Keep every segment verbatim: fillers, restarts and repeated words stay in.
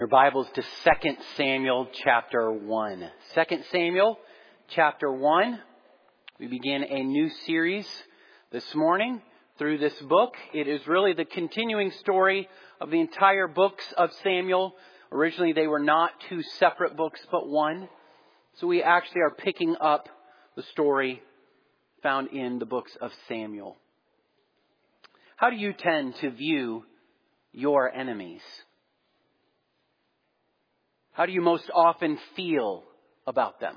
Your Bibles to Second Samuel chapter one. Second Samuel chapter one. We begin a new series this morning through this book. It is really the continuing story of the entire books of Samuel. Originally they were not two separate books but one. So we actually are picking up the story found in the books of Samuel. How do you tend to view your enemies? How do you most often feel about them?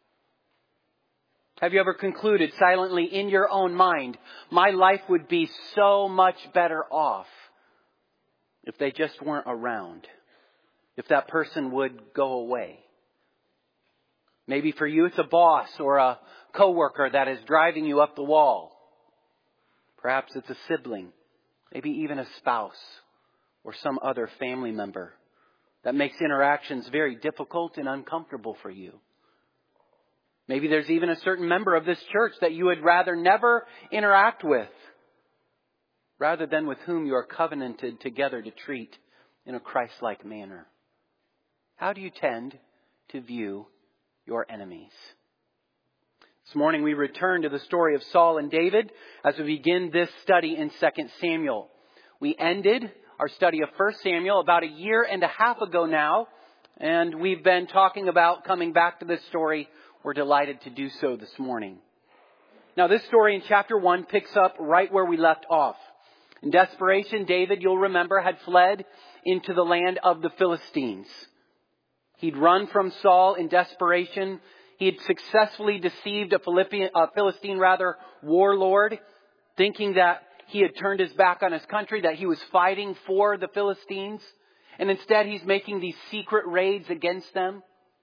Have you ever concluded silently in your own mind, my life would be so much better off if they just weren't around, if that person would go away? Maybe for you it's a boss or a coworker that is driving you up the wall. Perhaps it's a sibling, maybe even a spouse or some other family member that makes interactions very difficult and uncomfortable for you. Maybe there's even a certain member of this church that you would rather never interact with, rather than with whom you are covenanted together to treat in a Christ-like manner. How do you tend to view your enemies? This morning we return to the story of Saul and David as we begin this study in Second Samuel. We ended our study of First Samuel about a year and a half ago now, and we've been talking about coming back to this story. We're delighted to do so this morning. Now, this story in chapter one picks up right where we left off. In desperation, David, you'll remember, had fled into the land of the Philistines. He'd run from Saul in desperation. He had successfully deceived a Philippian, a Philistine rather warlord, thinking that he had turned his back on his country, that he was fighting for the Philistines. And instead he's making these secret raids against them.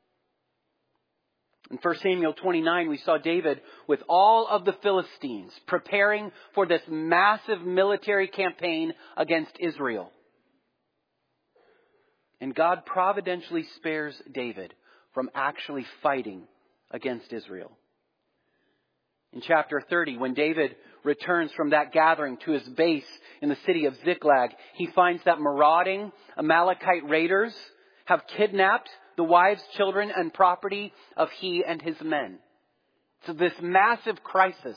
In First Samuel twenty-nine, we saw David with all of the Philistines preparing for this massive military campaign against Israel. And God providentially spares David from actually fighting against Israel. In chapter thirty, when David returns from that gathering to his base in the city of Ziklag, he finds that marauding Amalekite raiders have kidnapped the wives, children, and property of he and his men. So this massive crisis,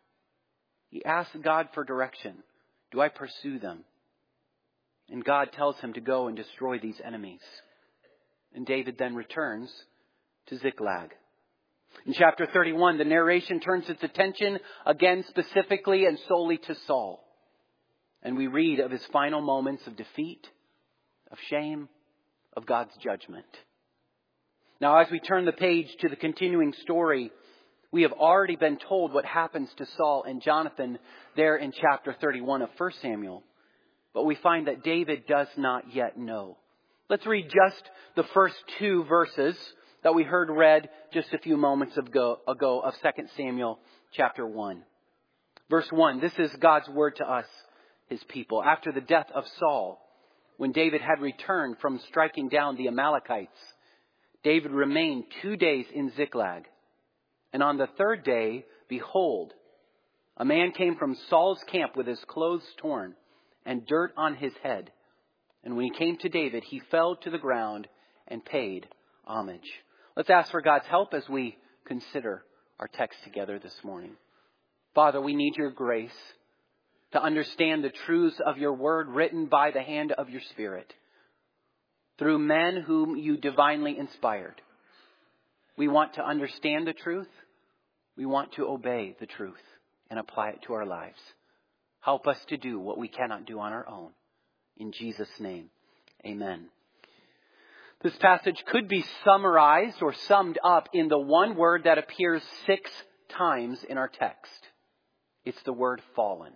he asks God for direction. Do I pursue them? And God tells him to go and destroy these enemies. And David then returns to Ziklag. In chapter thirty-one, the narration turns its attention again specifically and solely to Saul. And we read of his final moments of defeat, of shame, of God's judgment. Now, as we turn the page to the continuing story, we have already been told what happens to Saul and Jonathan there in chapter thirty-one of First Samuel. But we find that David does not yet know. Let's read just the first two verses that we heard read just a few moments ago, ago of Second Samuel chapter one. Verse one, this is God's word to us, his people. After the death of Saul, when David had returned from striking down the Amalekites, David remained two days in Ziklag. And on the third day, behold, a man came from Saul's camp with his clothes torn and dirt on his head. And when he came to David, he fell to the ground and paid homage. Let's ask for God's help as we consider our text together this morning. Father, we need your grace to understand the truths of your word written by the hand of your Spirit through men whom you divinely inspired. We want to understand the truth. We want to obey the truth and apply it to our lives. Help us to do what we cannot do on our own. In Jesus' name, amen. This passage could be summarized or summed up in the one word that appears six times in our text. It's the word fallen.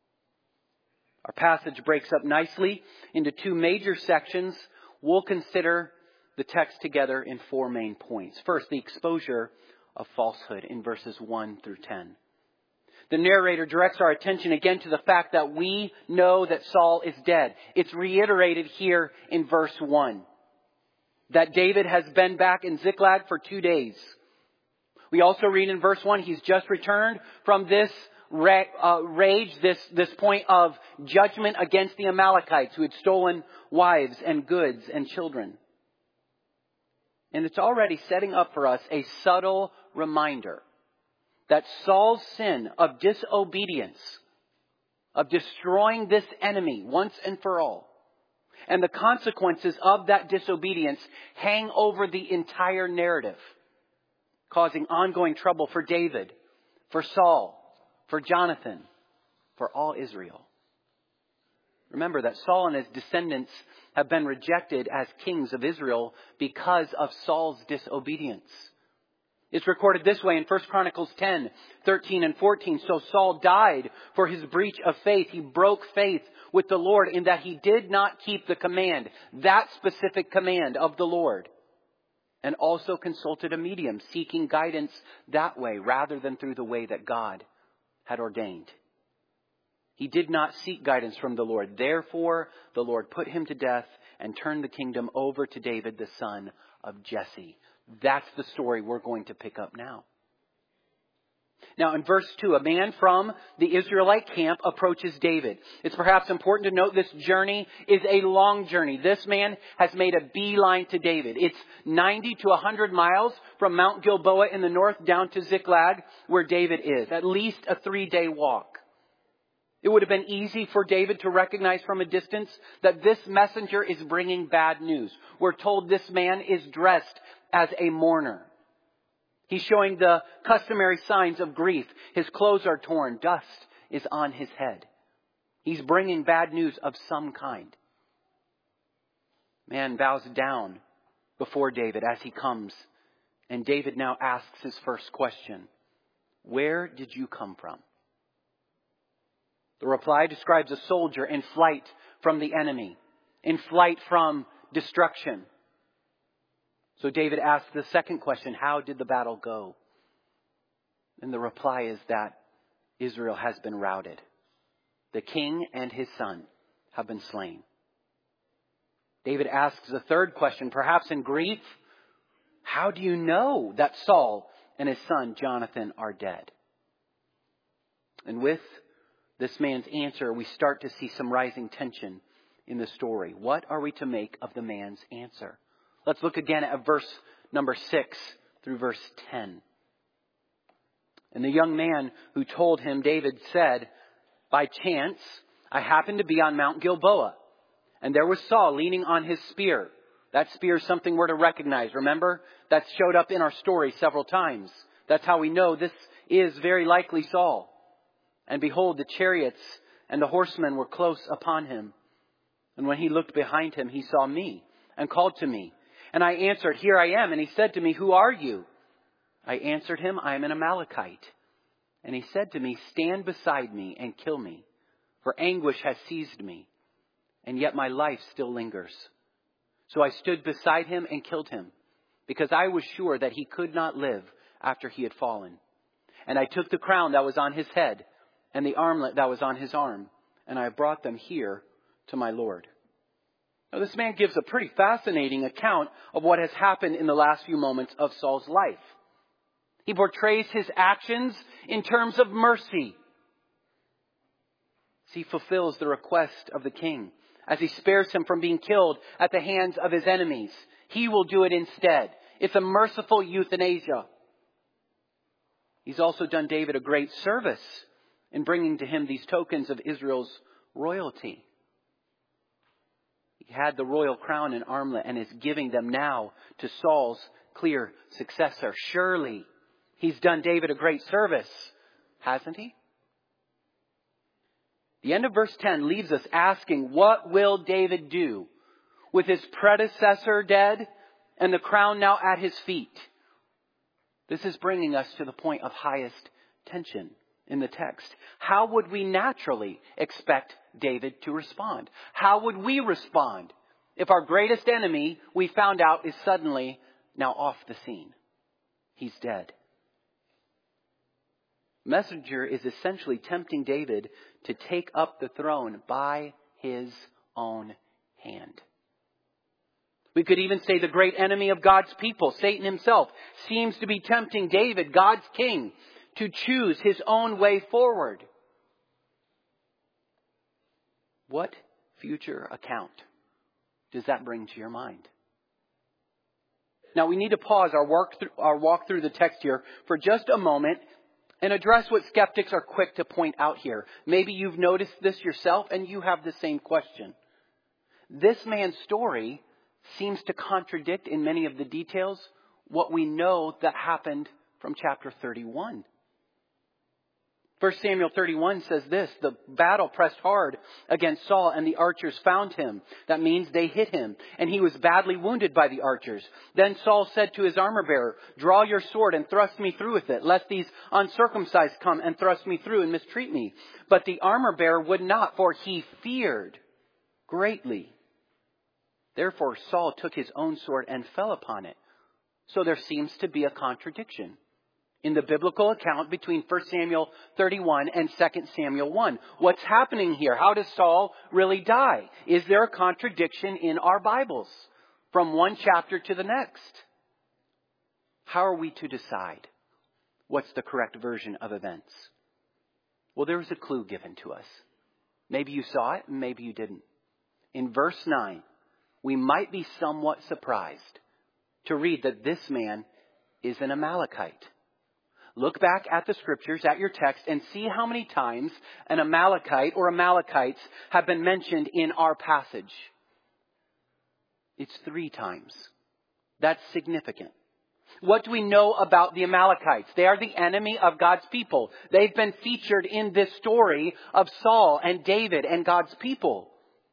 Our passage breaks up nicely into two major sections. We'll consider the text together in four main points. First, the exposure of falsehood in verses one through ten. The narrator directs our attention again to the fact that we know that Saul is dead. It's reiterated here in verse one. That David has been back in Ziklag for two days. We also read in verse one, he's just returned from this ra- uh, rage, this, this point of judgment against the Amalekites who had stolen wives and goods and children. And it's already setting up for us a subtle reminder that Saul's sin of disobedience, of destroying this enemy once and for all, and the consequences of that disobedience hang over the entire narrative, causing ongoing trouble for David, for Saul, for Jonathan, for all Israel. Remember that Saul and his descendants have been rejected as kings of Israel because of Saul's disobedience. It's recorded this way in First Chronicles ten, thirteen and fourteen. So Saul died for his breach of faith. He broke faith with the Lord in that he did not keep the command, that specific command of the Lord, and also consulted a medium, seeking guidance that way rather than through the way that God had ordained. He did not seek guidance from the Lord. Therefore, the Lord put him to death and turned the kingdom over to David, the son of Jesse. That's the story we're going to pick up now. Now, in verse two, a man from the Israelite camp approaches David. It's perhaps important to note this journey is a long journey. This man has made a beeline to David. It's ninety to one hundred miles from Mount Gilboa in the north down to Ziklag, where David is. At least a three-day walk. It would have been easy for David to recognize from a distance that this messenger is bringing bad news. We're told this man is dressed as a mourner. He's showing the customary signs of grief. His clothes are torn. Dust is on his head. He's bringing bad news of some kind. Man bows down before David as he comes. And David now asks his first question. Where did you come from? The reply describes a soldier in flight from the enemy, in flight from destruction. So David asks the second question, how did the battle go? And the reply is that Israel has been routed. The king and his son have been slain. David asks the third question, perhaps in grief, how do you know that Saul and his son Jonathan are dead? And with this man's answer, we start to see some rising tension in the story. What are we to make of the man's answer? Let's look again at verse number six through verse ten. And the young man who told him, David said, by chance, I happened to be on Mount Gilboa, and there was Saul leaning on his spear. That spear is something we're to recognize. Remember? That showed up in our story several times. That's how we know this is very likely Saul. And behold, the chariots and the horsemen were close upon him. And when he looked behind him, he saw me and called to me. And I answered, here I am. And he said to me, who are you? I answered him, I am an Amalekite. And he said to me, stand beside me and kill me, for anguish has seized me, and yet my life still lingers. So I stood beside him and killed him, because I was sure that he could not live after he had fallen. And I took the crown that was on his head, and the armlet that was on his arm, and I brought them here to my Lord. Now, this man gives a pretty fascinating account of what has happened in the last few moments of Saul's life. He portrays his actions in terms of mercy. He fulfills the request of the king as he spares him from being killed at the hands of his enemies. He will do it instead. It's a merciful euthanasia. He's also done David a great service in bringing to him these tokens of Israel's royalty. He had the royal crown and armlet and is giving them now to Saul's clear successor. Surely he's done David a great service, hasn't he? The end of verse ten leaves us asking, what will David do with his predecessor dead and the crown now at his feet? This is bringing us to the point of highest tension in the text. How would we naturally expect David to respond? How would we respond if our greatest enemy, we found out, is suddenly now off the scene? He's dead. The messenger is essentially tempting David to take up the throne by his own hand. We could even say the great enemy of God's people, Satan himself, seems to be tempting David, God's king, to choose his own way forward. What future account does that bring to your mind? Now we need to pause our work through, our walk through the text here for just a moment and address what skeptics are quick to point out here. Maybe you've noticed this yourself and you have the same question. This man's story seems to contradict in many of the details what we know that happened from chapter thirty-one. First Samuel thirty-one says this: the battle pressed hard against Saul and the archers found him. That means they hit him and he was badly wounded by the archers. Then Saul said to his armor bearer, "Draw your sword and thrust me through with it, lest these uncircumcised come and thrust me through and mistreat me." But the armor bearer would not, for he feared greatly. Therefore Saul took his own sword and fell upon it. So there seems to be a contradiction in the biblical account between First Samuel thirty-one and Second Samuel one. What's happening here? How does Saul really die? Is there a contradiction in our Bibles from one chapter to the next? How are we to decide what's the correct version of events? Well, there was a clue given to us. Maybe you saw it, maybe you didn't. In verse nine, we might be somewhat surprised to read that this man is an Amalekite. Look back at the scriptures, at your text, and see how many times an Amalekite or Amalekites have been mentioned in our passage. It's three times. That's significant. What do we know about the Amalekites? They are the enemy of God's people. They've been featured in this story of Saul and David and God's people.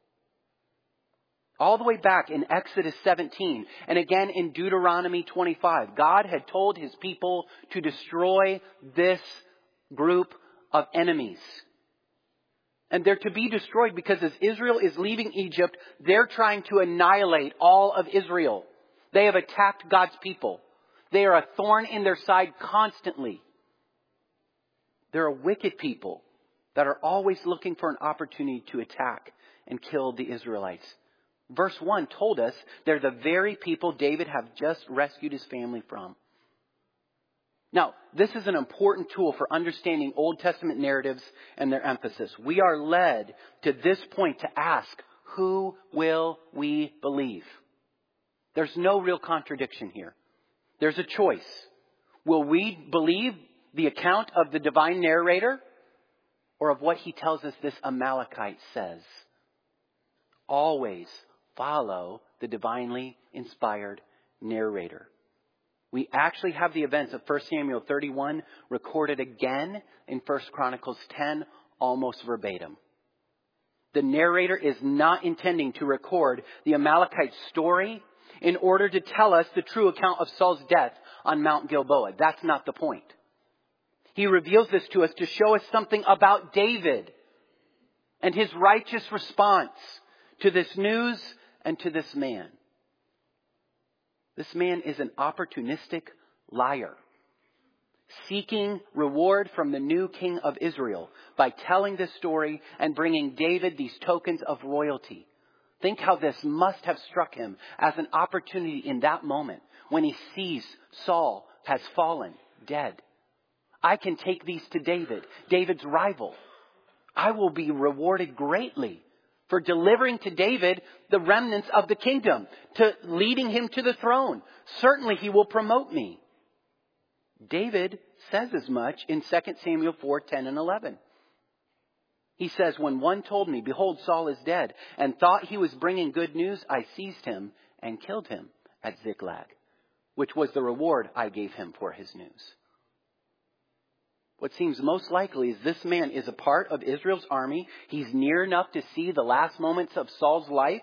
All the way back in Exodus seventeen and again in Deuteronomy twenty-five, God had told his people to destroy this group of enemies. And they're to be destroyed because as Israel is leaving Egypt, they're trying to annihilate all of Israel. They have attacked God's people. They are a thorn in their side constantly. They're a wicked people that are always looking for an opportunity to attack and kill the Israelites. Verse one told us they're the very people David have just rescued his family from. Now, this is an important tool for understanding Old Testament narratives and their emphasis. We are led to this point to ask, who will we believe? There's no real contradiction here. There's a choice. Will we believe the account of the divine narrator or of what he tells us this Amalekite says? Always follow the divinely inspired narrator. We actually have the events of First Samuel thirty-one recorded again in First Chronicles ten, almost verbatim. The narrator is not intending to record the Amalekite story in order to tell us the true account of Saul's death on Mount Gilboa. That's not the point. He reveals this to us to show us something about David and his righteous response to this news and to this man. This man is an opportunistic liar, seeking reward from the new king of Israel by telling this story and bringing David these tokens of royalty. Think how this must have struck him as an opportunity in that moment when he sees Saul has fallen dead. I can take these to David, David's rival. I will be rewarded greatly for delivering to David the remnants of the kingdom, to leading him to the throne. Certainly he will promote me. David says as much in Second Samuel four, ten and eleven. He says, when one told me, behold, Saul is dead, and thought he was bringing good news, I seized him and killed him at Ziklag, which was the reward I gave him for his news. What seems most likely is this man is a part of Israel's army. He's near enough to see the last moments of Saul's life.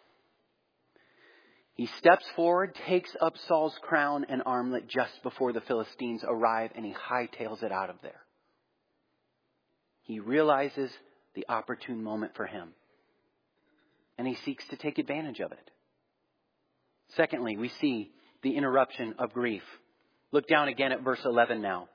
He steps forward, takes up Saul's crown and armlet just before the Philistines arrive, and he hightails it out of there. He realizes the opportune moment for him, and he seeks to take advantage of it. Secondly, we see the interruption of grief. Look down again at verse eleven now.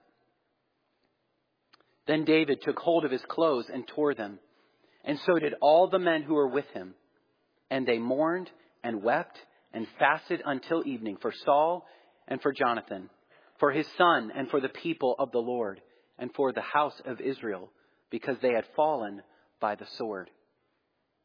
Then David took hold of his clothes and tore them, and so did all the men who were with him. And they mourned and wept and fasted until evening for Saul and for Jonathan, for his son and for the people of the Lord, and for the house of Israel, because they had fallen by the sword.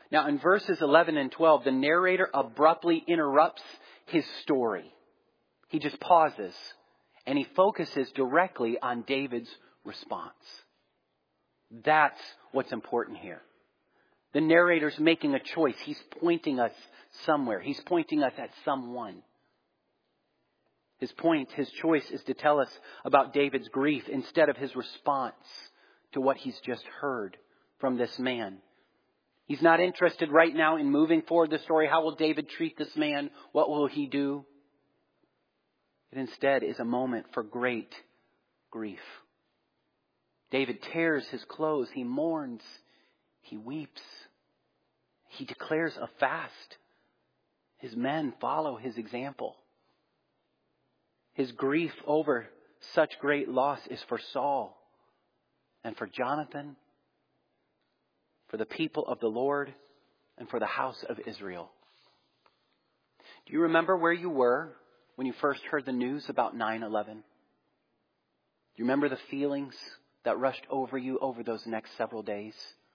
Now in verses eleven and twelve, the narrator abruptly interrupts his story. He just pauses and he focuses directly on David's response. That's what's important here. The narrator's making a choice. He's pointing us somewhere. He's pointing us at someone. His point, his choice is to tell us about David's grief instead of his response to what he's just heard from this man. He's not interested right now in moving forward the story. How will David treat this man? What will he do? It instead is a moment for great grief. David tears his clothes. He mourns. He weeps. He declares a fast. His men follow his example. His grief over such great loss is for Saul and for Jonathan, for the people of the Lord, and for the house of Israel. Do you remember where you were when you first heard the news about nine eleven? Do you remember the feelings that rushed over you over those next several days?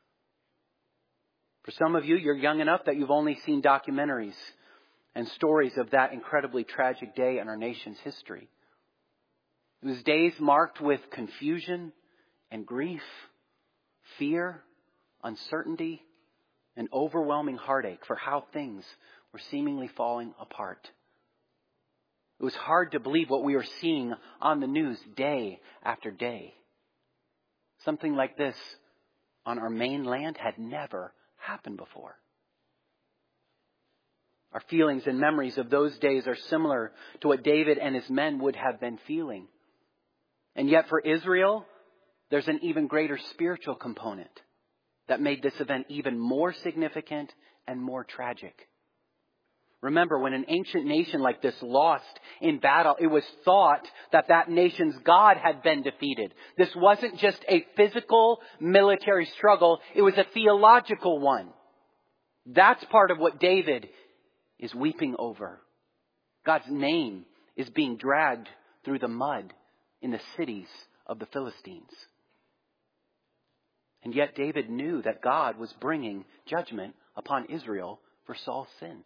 For some of you, you're young enough that you've only seen documentaries and stories of that incredibly tragic day in our nation's history. It was days marked with confusion and grief, fear, uncertainty, and overwhelming heartache for how things were seemingly falling apart. It was hard to believe what we were seeing on the news day after day. Something like this on our mainland had never happened before. Our feelings and memories of those days are similar to what David and his men would have been feeling. And yet for Israel, there's an even greater spiritual component that made this event even more significant and more tragic. Remember, when an ancient nation like this lost in battle, it was thought that that nation's God had been defeated. This wasn't just a physical military struggle. It was a theological one. That's part of what David is weeping over. God's name is being dragged through the mud in the cities of the Philistines. And yet David knew that God was bringing judgment upon Israel for Saul's sin.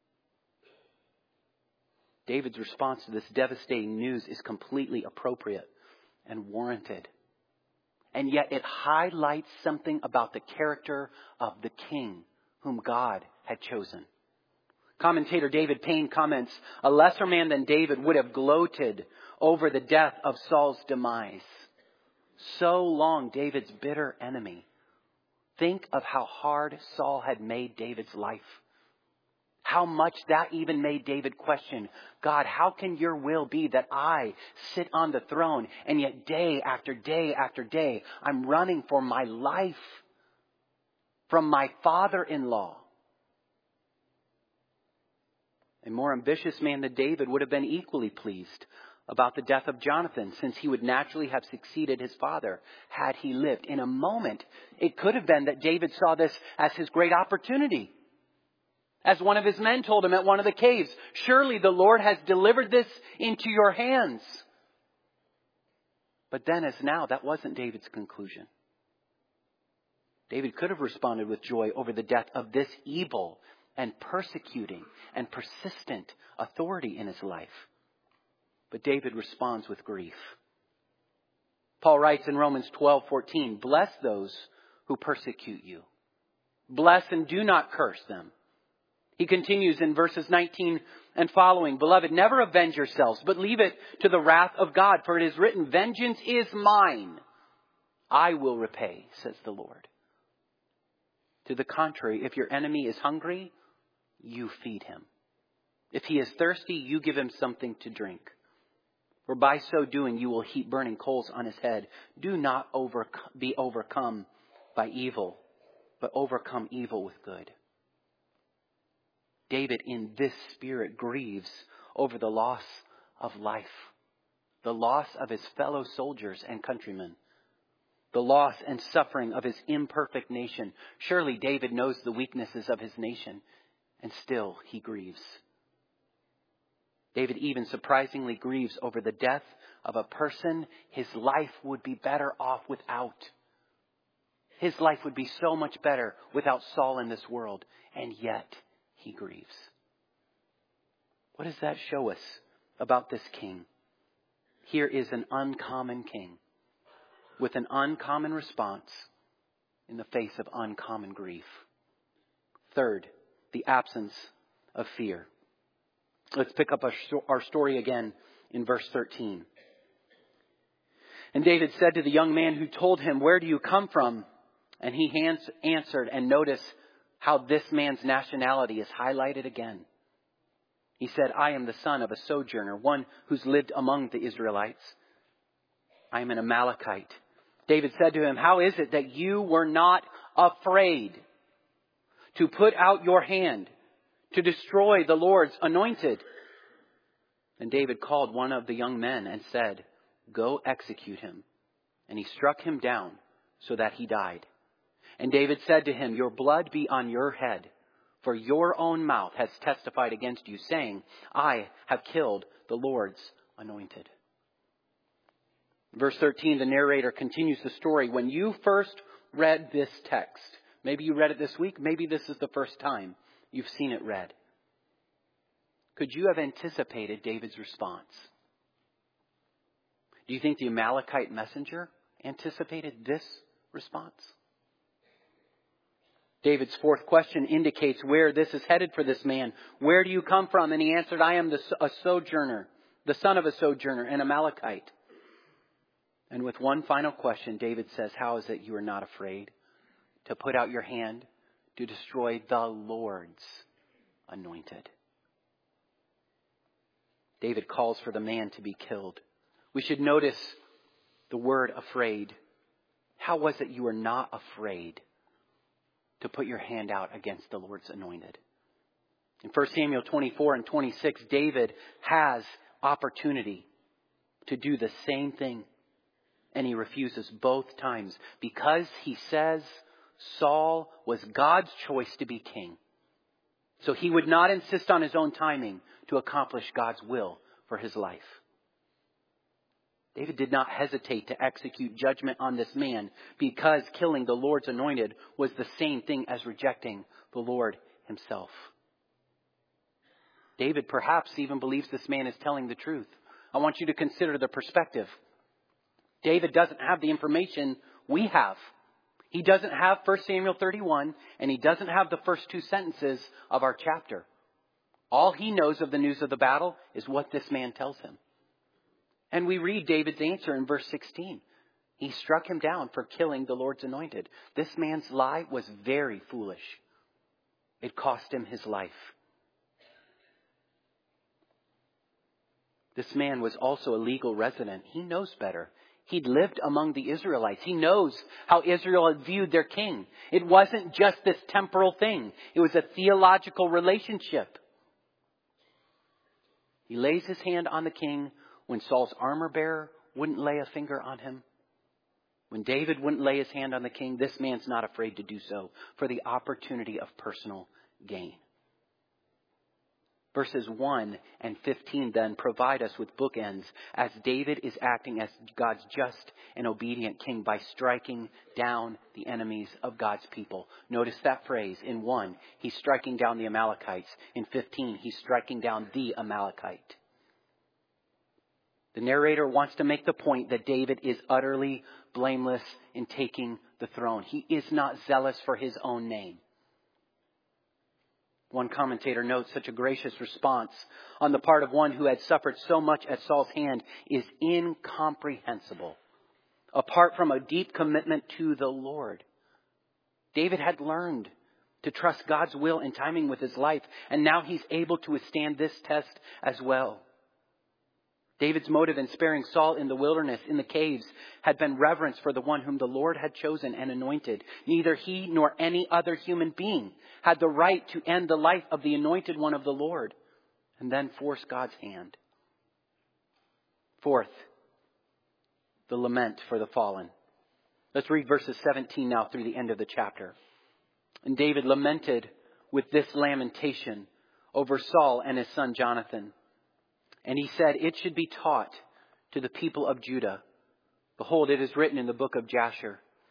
David's response to this devastating news is completely appropriate and warranted. And yet it highlights something about the character of the king whom God had chosen. Commentator David Payne comments, a lesser man than David would have gloated over the death of Saul's demise. So long David's bitter enemy. Think of how hard Saul had made David's life. How much that even made David question, God, how can your will be that I sit on the throne and yet day after day after day I'm running for my life from my father-in-law? A more ambitious man than David would have been equally pleased about the death of Jonathan, since he would naturally have succeeded his father had he lived. In a moment, it could have been that David saw this as his great opportunity. As one of his men told him at one of the caves, surely the Lord has delivered this into your hands. But then as now, that wasn't David's conclusion. David could have responded with joy over the death of this evil and persecuting and persistent authority in his life. But David responds with grief. Paul writes in Romans twelve fourteen, bless those who persecute you. Bless and do not curse them. He continues in verses nineteen and following, beloved, never avenge yourselves, but leave it to the wrath of God. For it is written, vengeance is mine. I will repay, says the Lord. To the contrary, if your enemy is hungry, you feed him. If he is thirsty, you give him something to drink. For by so doing, you will heap burning coals on his head. Do not over, be overcome by evil, but overcome evil with good. David, in this spirit, grieves over the loss of life, the loss of his fellow soldiers and countrymen, the loss and suffering of his imperfect nation. Surely David knows the weaknesses of his nation, and still he grieves. David even surprisingly grieves over the death of a person his life would be better off without. His life would be so much better without Saul in this world. And yet he grieves. What does that show us about this king? Here is an uncommon king with an uncommon response in the face of uncommon grief. Third, the absence of fear. Let's pick up our story again in verse thirteen. And David said to the young man who told him, "Where do you come from?" And he answered, and notice how this man's nationality is highlighted again. He said, "I am the son of a sojourner, one who's lived among the Israelites. I am an Amalekite." David said to him, "How is it that you were not afraid to put out your hand to destroy the Lord's anointed?" And David called one of the young men and said, "Go execute him." And he struck him down so that he died. And David said to him, "Your blood be on your head, for your own mouth has testified against you, saying, 'I have killed the Lord's anointed.'" Verse thirteen, the narrator continues the story. When you first read this text, maybe you read it this week, maybe this is the first time you've seen it read, could you have anticipated David's response? Do you think the Amalekite messenger anticipated this response? David's fourth question indicates where this is headed for this man. "Where do you come from?" And he answered, "I am the, a sojourner, the son of a sojourner, an Amalekite." And with one final question, David says, "How is it you are not afraid to put out your hand to destroy the Lord's anointed?" David calls for the man to be killed. We should notice the word afraid. How was it you were not afraid to put your hand out against the Lord's anointed? In First Samuel twenty-four and twenty-six, David has opportunity to do the same thing. And he refuses both times because he says Saul was God's choice to be king. So he would not insist on his own timing to accomplish God's will for his life. David did not hesitate to execute judgment on this man because killing the Lord's anointed was the same thing as rejecting the Lord himself. David perhaps even believes this man is telling the truth. I want you to consider the perspective. David doesn't have the information we have. He doesn't have First Samuel thirty-one, and he doesn't have the first two sentences of our chapter. All he knows of the news of the battle is what this man tells him. And we read David's answer in verse sixteen. He struck him down for killing the Lord's anointed. This man's lie was very foolish. It cost him his life. This man was also a legal resident. He knows better. He'd lived among the Israelites. He knows how Israel had viewed their king. It wasn't just this temporal thing. It was a theological relationship. He lays his hand on the king when Saul's armor bearer wouldn't lay a finger on him. When David wouldn't lay his hand on the king, this man's not afraid to do so for the opportunity of personal gain. Verses one and fifteen then provide us with bookends as David is acting as God's just and obedient king by striking down the enemies of God's people. Notice that phrase. In one, he's striking down the Amalekites. In fifteen, he's striking down the Amalekite. The narrator wants to make the point that David is utterly blameless in taking the throne. He is not zealous for his own name. One commentator notes such a gracious response on the part of one who had suffered so much at Saul's hand is incomprehensible, apart from a deep commitment to the Lord. David had learned to trust God's will and timing with his life, and now he's able to withstand this test as well. David's motive in sparing Saul in the wilderness, in the caves, had been reverence for the one whom the Lord had chosen and anointed. Neither he nor any other human being had the right to end the life of the anointed one of the Lord and then force God's hand. Fourth, the lament for the fallen. Let's read verses seventeen now through the end of the chapter. And David lamented with this lamentation over Saul and his son Jonathan. And he said, "It should be taught to the people of Judah. Behold, it is written in the book of Jasher.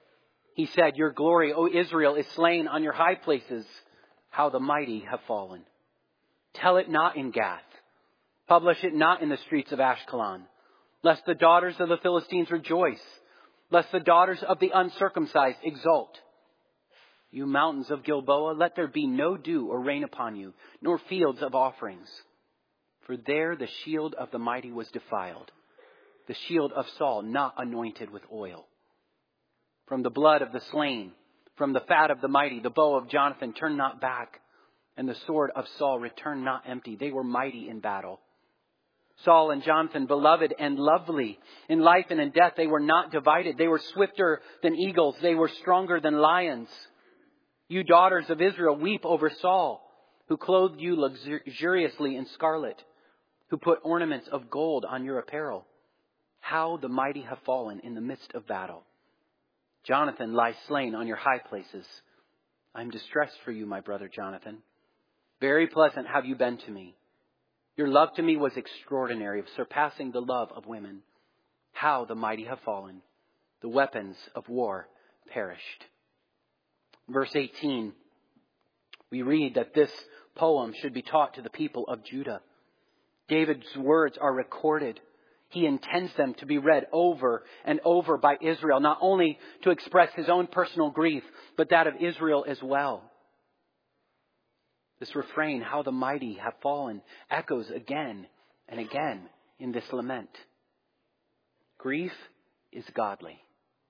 He said, your glory, O Israel, is slain on your high places. How the mighty have fallen. Tell it not in Gath. Publish it not in the streets of Ashkelon. Lest the daughters of the Philistines rejoice. Lest the daughters of the uncircumcised exult. You mountains of Gilboa, let there be no dew or rain upon you, nor fields of offerings. For there the shield of the mighty was defiled, the shield of Saul not anointed with oil. From the blood of the slain, from the fat of the mighty, the bow of Jonathan turned not back, and the sword of Saul returned not empty. They were mighty in battle. Saul and Jonathan, beloved and lovely, in life and in death, they were not divided. They were swifter than eagles. They were stronger than lions. You daughters of Israel, weep over Saul, who clothed you luxuriously in scarlet, who put ornaments of gold on your apparel. How the mighty have fallen in the midst of battle. Jonathan lies slain on your high places. I am distressed for you, my brother Jonathan. Very pleasant have you been to me. Your love to me was extraordinary, surpassing the love of women. How the mighty have fallen. The weapons of war perished. Verse eighteen, we read that this poem should be taught to the people of Judah. David's words are recorded. He intends them to be read over and over by Israel, not only to express his own personal grief, but that of Israel as well. This refrain, how the mighty have fallen, echoes again and again in this lament. Grief is godly.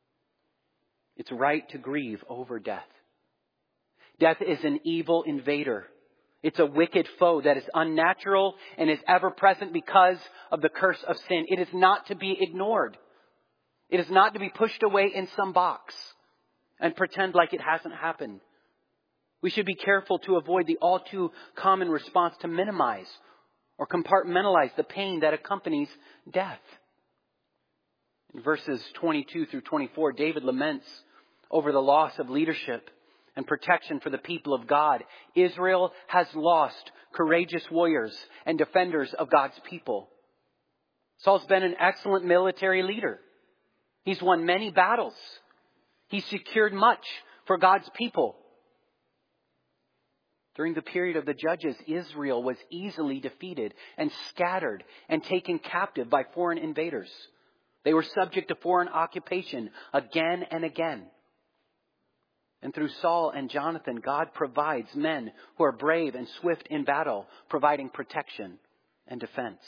It's right to grieve over death. Death is an evil invader. It's a wicked foe that is unnatural and is ever present because of the curse of sin. It is not to be ignored. It is not to be pushed away in some box and pretend like it hasn't happened. We should be careful to avoid the all too common response to minimize or compartmentalize the pain that accompanies death. In verses twenty-two through twenty-four, David laments over the loss of leadership and protection for the people of God. Israel has lost courageous warriors and defenders of God's people. Saul's been an excellent military leader. He's won many battles. He's secured much for God's people. During the period of the judges, Israel was easily defeated and scattered and taken captive by foreign invaders. They were subject to foreign occupation again and again. And through Saul and Jonathan, God provides men who are brave and swift in battle, providing protection and defense.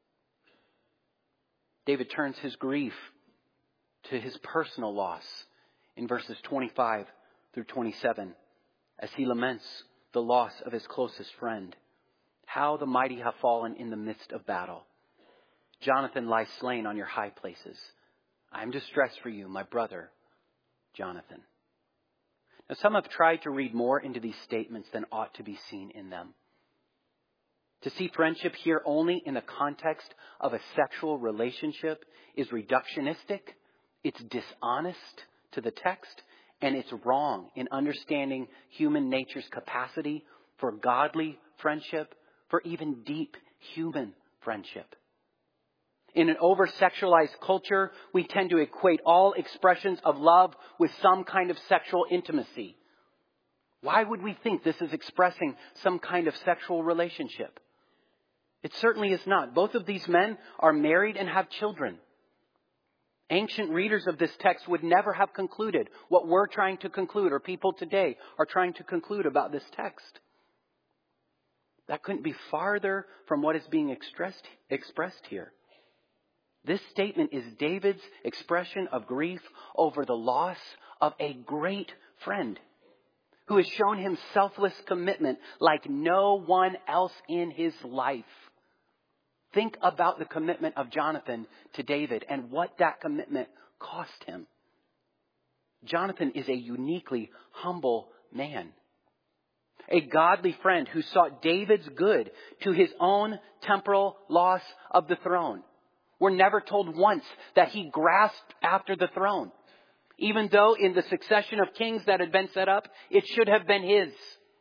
David turns his grief to his personal loss in verses twenty-five through twenty-seven as he laments the loss of his closest friend. How the mighty have fallen in the midst of battle. Jonathan lies slain on your high places. I am distressed for you, my brother Jonathan. Now, some have tried to read more into these statements than ought to be seen in them. To see friendship here only in the context of a sexual relationship is reductionistic, it's dishonest to the text, and it's wrong in understanding human nature's capacity for godly friendship, for even deep human friendship. In an over-sexualized culture, we tend to equate all expressions of love with some kind of sexual intimacy. Why would we think this is expressing some kind of sexual relationship? It certainly is not. Both of these men are married and have children. Ancient readers of this text would never have concluded what we're trying to conclude, or people today are trying to conclude about this text. That couldn't be farther from what is being expressed, expressed here. This statement is David's expression of grief over the loss of a great friend who has shown him selfless commitment like no one else in his life. Think about the commitment of Jonathan to David and what that commitment cost him. Jonathan is a uniquely humble man. A godly friend who sought David's good to his own temporal loss of the throne. We're never told once that he grasped after the throne, even though in the succession of kings that had been set up, it should have been his.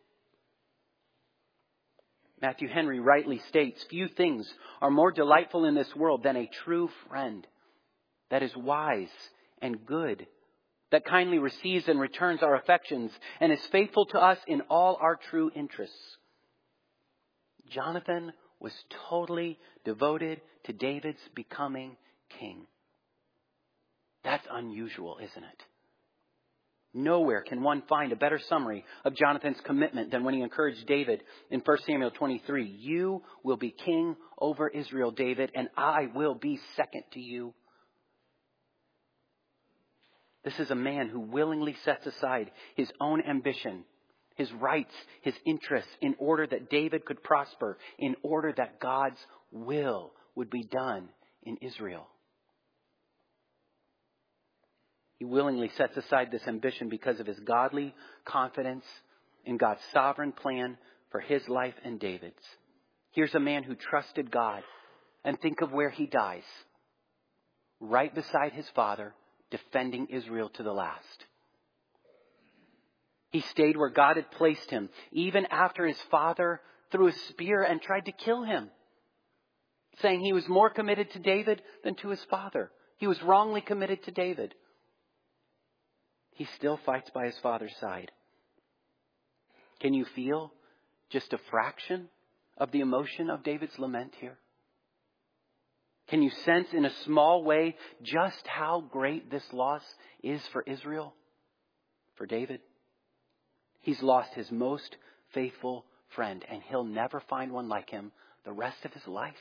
Matthew Henry rightly states, few things are more delightful in this world than a true friend that is wise and good, that kindly receives and returns our affections and is faithful to us in all our true interests. Jonathan was totally devoted to David's becoming king. That's unusual, isn't it? Nowhere can one find a better summary of Jonathan's commitment than when he encouraged David in First Samuel twenty-three. You will be king over Israel, David, and I will be second to you. This is a man who willingly sets aside his own ambition, his rights, his interests, in order that David could prosper, in order that God's will would be done in Israel. He willingly sets aside this ambition because of his godly confidence in God's sovereign plan for his life and David's. Here's a man who trusted God, and think of where he dies. Right beside his father, defending Israel to the last. He stayed where God had placed him, even after his father threw a spear and tried to kill him, saying he was more committed to David than to his father. He was wrongly committed to David. He still fights by his father's side. Can you feel just a fraction of the emotion of David's lament here? Can you sense in a small way just how great this loss is for Israel, for David? He's lost his most faithful friend, and he'll never find one like him the rest of his life.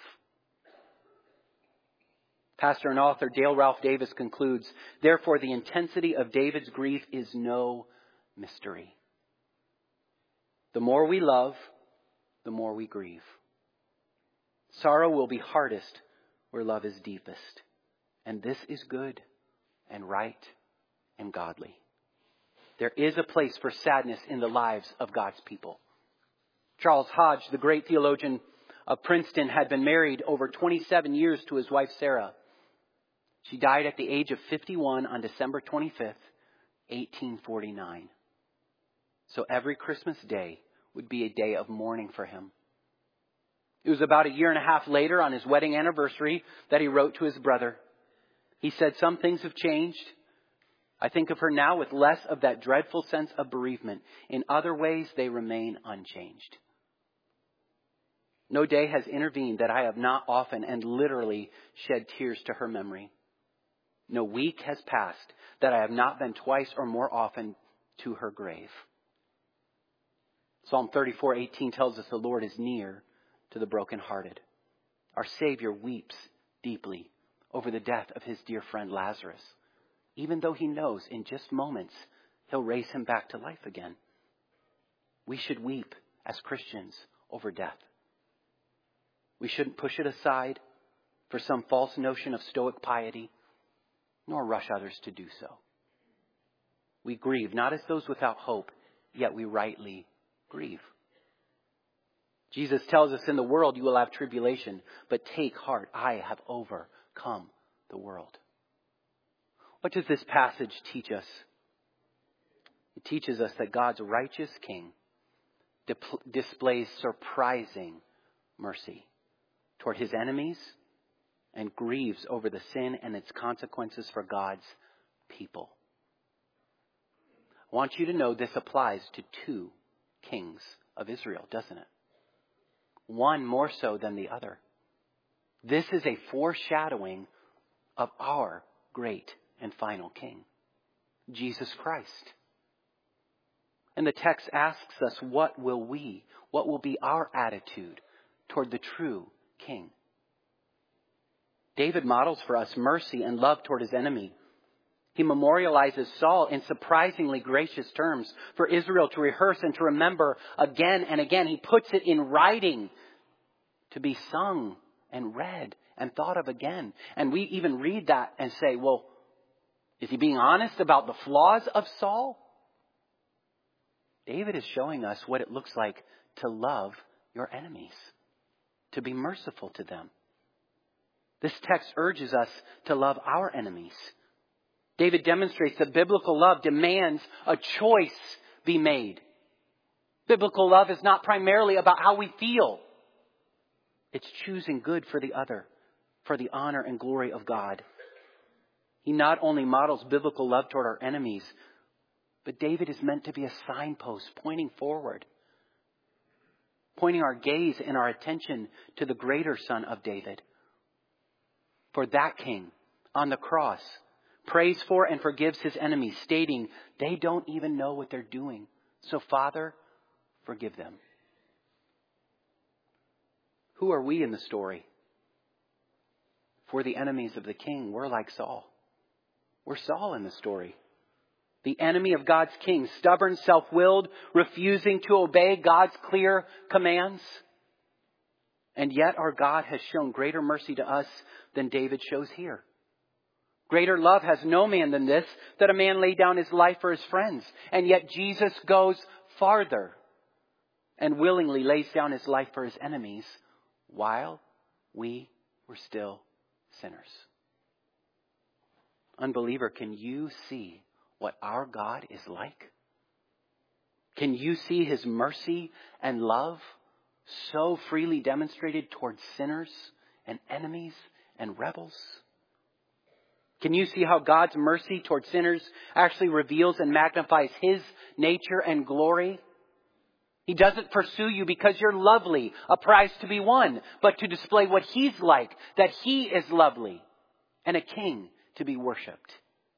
Pastor and author Dale Ralph Davis concludes, therefore the intensity of David's grief is no mystery. The more we love, the more we grieve. Sorrow will be hardest where love is deepest. And this is good and right and godly. There is a place for sadness in the lives of God's people. Charles Hodge, the great theologian of Princeton, had been married over twenty-seven years to his wife Sarah. She died at the age of fifty-one on December twenty-fifth, eighteen forty-nine. So every Christmas day would be a day of mourning for him. It was about a year and a half later, on his wedding anniversary, that he wrote to his brother. He said, some things have changed. I think of her now with less of that dreadful sense of bereavement. In other ways, they remain unchanged. No day has intervened that I have not often and literally shed tears to her memory. No week has passed that I have not been twice or more often to her grave. Psalm thirty-four eighteen tells us the Lord is near to the brokenhearted. Our Savior weeps deeply over the death of his dear friend Lazarus, even though he knows in just moments he'll raise him back to life again. We should weep as Christians over death. We shouldn't push it aside for some false notion of stoic piety, nor rush others to do so. We grieve not as those without hope, yet we rightly grieve. Jesus tells us, in the world you will have tribulation, but take heart, I have overcome the world. What does this passage teach us? It teaches us that God's righteous King dip- displays surprising mercy toward his enemies and grieves over the sin and its consequences for God's people. I want you to know this applies to two kings of Israel, doesn't it? One more so than the other. This is a foreshadowing of our great and final King, Jesus Christ. And the text asks us, what will we, what will be our attitude toward the true King? David models for us mercy and love toward his enemy. He memorializes Saul in surprisingly gracious terms for Israel to rehearse and to remember again and again. He puts it in writing to be sung and read and thought of again. And we even read that and say, well, is he being honest about the flaws of Saul? David is showing us what it looks like to love your enemies, to be merciful to them. This text urges us to love our enemies. David demonstrates that biblical love demands a choice be made. Biblical love is not primarily about how we feel. It's choosing good for the other, for the honor and glory of God. He not only models biblical love toward our enemies, but David is meant to be a signpost pointing forward, pointing our gaze and our attention to the greater Son of David. For that King on the cross prays for and forgives his enemies, stating they don't even know what they're doing. So Father, forgive them. Who are we in the story? For the enemies of the King, we're like Saul. We're Saul in the story. The enemy of God's King, stubborn, self-willed, refusing to obey God's clear commands. And yet our God has shown greater mercy to us than David shows here. Greater love has no man than this, that a man lay down his life for his friends. And yet Jesus goes farther and willingly lays down his life for his enemies while we were still sinners. Unbeliever, can you see what our God is like? Can you see his mercy and love so freely demonstrated towards sinners and enemies and rebels? Can you see how God's mercy towards sinners actually reveals and magnifies his nature and glory? He doesn't pursue you because you're lovely, a prize to be won, but to display what he's like, that he is lovely and a king to be worshipped.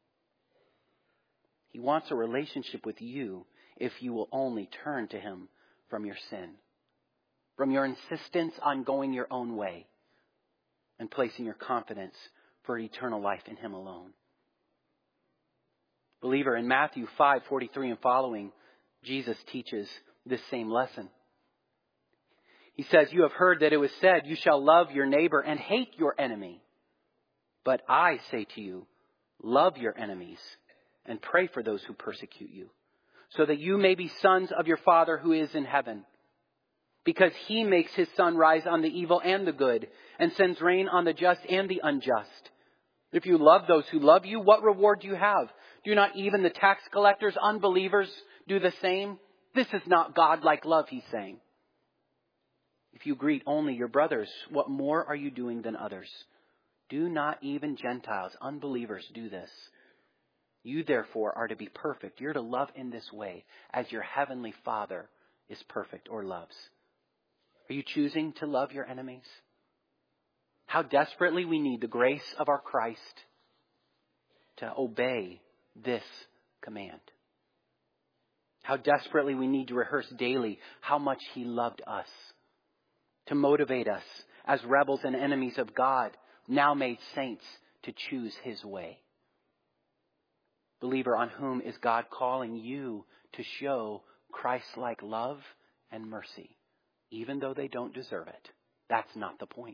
He wants a relationship with you if you will only turn to him from your sin, from your insistence on going your own way and placing your confidence for eternal life in him alone. Believer, in Matthew five forty-three and following, Jesus teaches this same lesson. He says, you have heard that it was said, you shall love your neighbor and hate your enemy. But I say to you, love your enemies and pray for those who persecute you, so that you may be sons of your Father who is in heaven. Because he makes his sun rise on the evil and the good, and sends rain on the just and the unjust. If you love those who love you, what reward do you have? Do not even the tax collectors, unbelievers, do the same? This is not God-like love, he's saying. If you greet only your brothers, what more are you doing than others? Do not even Gentiles, unbelievers, do this. You therefore are to be perfect. You're to love in this way, as your heavenly Father is perfect or loves. Are you choosing to love your enemies? How desperately we need the grace of our Christ to obey this command. How desperately we need to rehearse daily how much he loved us, to motivate us as rebels and enemies of God, now made saints, to choose his way. Believer, on whom is God calling you to show Christ-like love and mercy, even though they don't deserve it? That's not the point.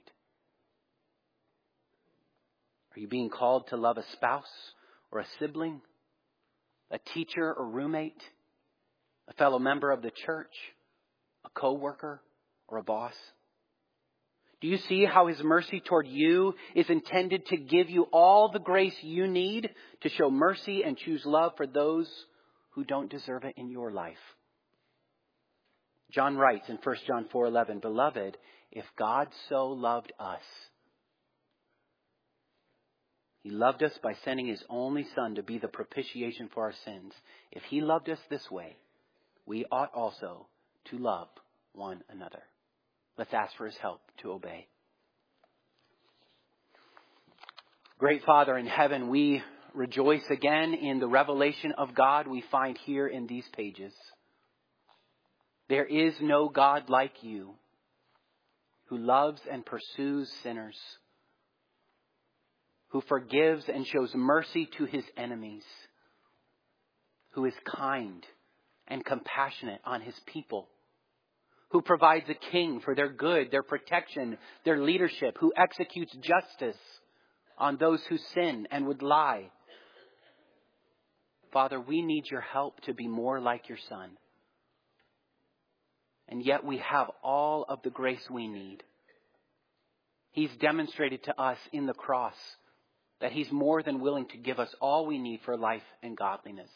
Are you being called to love a spouse or a sibling, a teacher or roommate, a fellow member of the church, a co-worker, or a boss? Do you see how his mercy toward you is intended to give you all the grace you need to show mercy and choose love for those who don't deserve it in your life? John writes in First John four eleven, Beloved, if God so loved us, he loved us by sending his only Son to be the propitiation for our sins. If he loved us this way, we ought also to love one another. Let's ask for his help to obey. Great Father in heaven, we rejoice again in the revelation of God we find here in these pages. There is no God like you, who loves and pursues sinners, who forgives and shows mercy to his enemies, who is kind and compassionate on his people, who provides a king for their good, their protection, their leadership, who executes justice on those who sin and would lie. Father, we need your help to be more like your Son. And yet we have all of the grace we need. He's demonstrated to us in the cross that he's more than willing to give us all we need for life and godliness.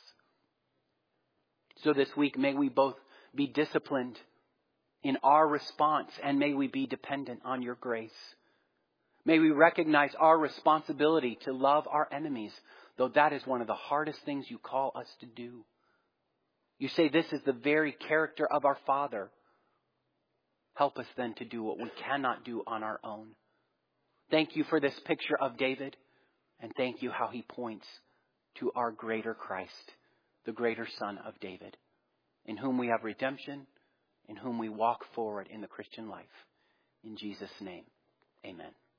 So this week, may we both be disciplined in our response, and may we be dependent on your grace. May we recognize our responsibility to love our enemies, though that is one of the hardest things you call us to do. You say this is the very character of our Father. Help us then to do what we cannot do on our own. Thank you for this picture of David, and thank you how he points to our greater Christ, the greater Son of David, in whom we have redemption, in whom we walk forward in the Christian life. In Jesus' name, amen.